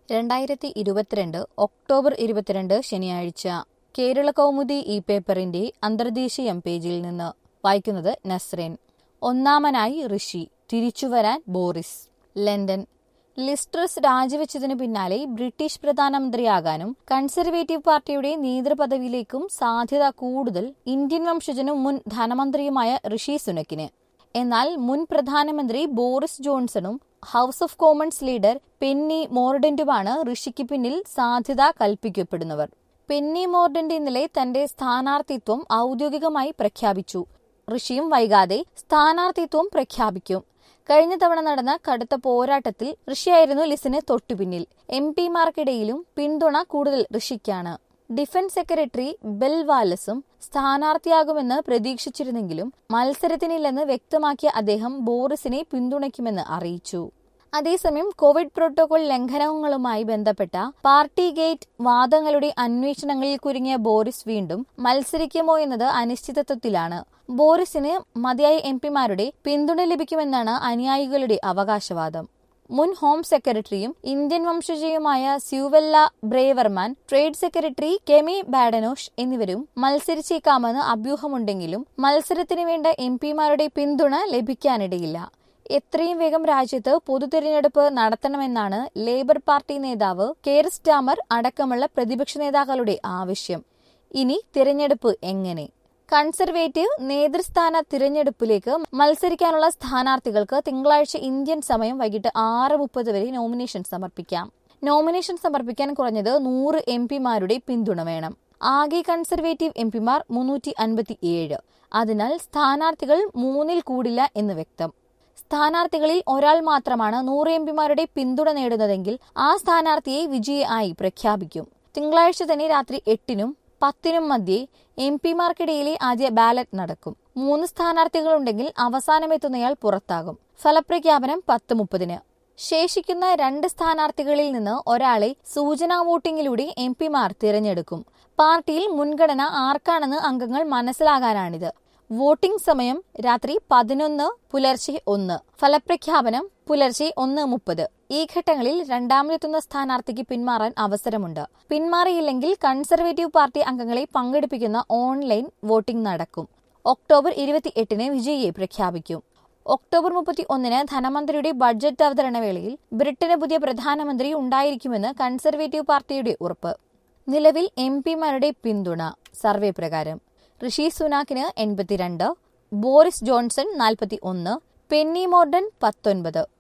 2022 October 22 ശനിയാഴ്ച കേരള കൗമുദി ഈ പേപ്പറിന്റെ അന്തർദേശീയം പേജിൽ നിന്ന് വായിക്കുന്നത് നസ്രീൻ. ഒന്നാമനായി ഋഷി, തിരിച്ചുവരാൻ ബോറിസ്. ലണ്ടൻ. ലിസ്ട്രസ് രാജിവെച്ചതിനു പിന്നാലെ ബ്രിട്ടീഷ് പ്രധാനമന്ത്രിയാകാനും കൺസർവേറ്റീവ് പാർട്ടിയുടെ നേതൃപദവിയിലേക്കും സാധ്യത കൂടുതൽ ഇന്ത്യൻ വംശജനും മുൻ ധനമന്ത്രിയുമായ ഋഷി സുനക്കിന്. എന്നാൽ മുൻ പ്രധാനമന്ത്രി ബോറിസ് ജോൺസണും House of Commons leader Penny മോർഡന്റുമാണ് ഋഷിക്ക് പിന്നിൽ സാധ്യത കൽപ്പിക്കപ്പെടുന്നവർ. പെന്നി മോർഡന്റ് ഇന്നലെ തന്റെ സ്ഥാനാർത്ഥിത്വം ഔദ്യോഗികമായി പ്രഖ്യാപിച്ചു. ഋഷിയും വൈകാതെ സ്ഥാനാർത്ഥിത്വം പ്രഖ്യാപിക്കും. കഴിഞ്ഞ തവണ നടന്ന കടുത്ത പോരാട്ടത്തിൽ ഋഷിയായിരുന്നു ലിസിന് തൊട്ടുപിന്നിൽ. എംപിമാർക്കിടയിലും പിന്തുണ കൂടുതൽ ഋഷിക്കാണ്. ഡിഫൻസ് സെക്രട്ടറി ബെൽ വാലസും സ്ഥാനാർത്ഥിയാകുമെന്ന് പ്രതീക്ഷിച്ചിരുന്നെങ്കിലും മത്സരത്തിനില്ലെന്ന് വ്യക്തമാക്കിയ അദ്ദേഹം ബോറിസിനെ പിന്തുണയ്ക്കുമെന്ന് അറിയിച്ചു. അതേസമയം കോവിഡ് പ്രോട്ടോകോൾ ലംഘനങ്ങളുമായി ബന്ധപ്പെട്ട പാർട്ടി ഗേറ്റ് വാദങ്ങളുടെ അന്വേഷണങ്ങളിൽ കുരുങ്ങിയ ബോറിസ് വീണ്ടും മത്സരിക്കുമോ എന്നത് അനിശ്ചിതത്വത്തിലാണ്. ബോറിസിന് മതിയായ എംപിമാരുടെ പിന്തുണ ലഭിക്കുമെന്നാണ് അനുയായികളുടെ അവകാശവാദം. മുൻ ഹോം സെക്രട്ടറിയും ഇന്ത്യൻ വംശജയുമായ Suella Braverman, trade secretary Kemi Badenoch എന്നിവരും മത്സരിച്ചേക്കാമെന്ന് അഭ്യൂഹമുണ്ടെങ്കിലും മത്സരത്തിന് വേണ്ട എംപിമാരുടെ പിന്തുണ ലഭിക്കാനിടയില്ല. എത്രയും വേഗം രാജ്യത്ത് പൊതുതെരഞ്ഞെടുപ്പ് നടത്തണമെന്നാണ് ലേബർ പാർട്ടി നേതാവ് കെയർ സ്റ്റാമർ അടക്കമുള്ള പ്രതിപക്ഷ നേതാക്കളുടെ ആവശ്യം. ഇനി തിരഞ്ഞെടുപ്പ് എങ്ങനെ? കൺസർവേറ്റീവ് നേതൃസ്ഥാന തിരഞ്ഞെടുപ്പിലേക്ക് മത്സരിക്കാനുള്ള സ്ഥാനാർത്ഥികൾക്ക് തിങ്കളാഴ്ച ഇന്ത്യൻ സമയം വൈകിട്ട് 6:30 വരെ നോമിനേഷൻ സമർപ്പിക്കാം. നോമിനേഷൻ സമർപ്പിക്കാൻ കുറഞ്ഞത് 100 എംപിമാരുടെ പിന്തുണ വേണം. ആകെ കൺസർവേറ്റീവ് എംപിമാർ 357. അതിനാൽ സ്ഥാനാർത്ഥികൾ 3-ൽ കൂടില്ല എന്ന് വ്യക്തം. സ്ഥാനാർത്ഥികളിൽ ഒരാൾ മാത്രമാണ് 100 എംപിമാരുടെ പിന്തുണ നേടുന്നതെങ്കിൽ ആ സ്ഥാനാർത്ഥിയെ വിജയിയായി പ്രഖ്യാപിക്കും. തിങ്കളാഴ്ച തന്നെ രാത്രി 8-നും 10-നും മധ്യേ എംപിമാർക്കിടയിലെ ആദ്യ ബാലറ്റ് നടക്കും. 3 സ്ഥാനാർത്ഥികളുണ്ടെങ്കിൽ അവസാനമെത്തുന്നയാൾ പുറത്താകും. ഫലപ്രഖ്യാപനം 10:30-ന്. ശേഷിക്കുന്ന 2 സ്ഥാനാർത്ഥികളിൽ നിന്ന് ഒരാളെ സൂചനാ വോട്ടിംഗിലൂടെ എംപിമാർ തിരഞ്ഞെടുക്കും. പാർട്ടിയിൽ മുൻഗണന ആർക്കാണെന്ന് അംഗങ്ങൾ മനസ്സിലാകാനാണിത്. വോട്ടിംഗ് സമയം രാത്രി 11 പുലർച്ചെ 1. ഫലപ്രഖ്യാപനം പുലർച്ചെ 1:30. ഈ ഘട്ടങ്ങളിൽ രണ്ടാമതെത്തുന്ന സ്ഥാനാർത്ഥിക്ക് പിന്മാറാൻ അവസരമുണ്ട്. പിന്മാറിയില്ലെങ്കിൽ കൺസർവേറ്റീവ് പാർട്ടി അംഗങ്ങളെ പങ്കെടുപ്പിക്കുന്ന ഓൺലൈൻ വോട്ടിംഗ് നടക്കും. ഒക്ടോബർ 28-ന് വിജയിയെ പ്രഖ്യാപിക്കും. ഒക്ടോബർ 31-ന് ധനമന്ത്രിയുടെ ബഡ്ജറ്റ് അവതരണ വേളയിൽ ബ്രിട്ടന് പുതിയ പ്രധാനമന്ത്രി ഉണ്ടായിരിക്കുമെന്ന് കൺസർവേറ്റീവ് പാർട്ടിയുടെ ഉറപ്പ്. നിലവിൽ എംപിമാരുടെ പിന്തുണ സർവേ പ്രകാരം: ഋഷി സുനാക്കിന് 82, ബോറിസ് ജോൺസൺ 41, പെന്നി മോർഡൻ 19.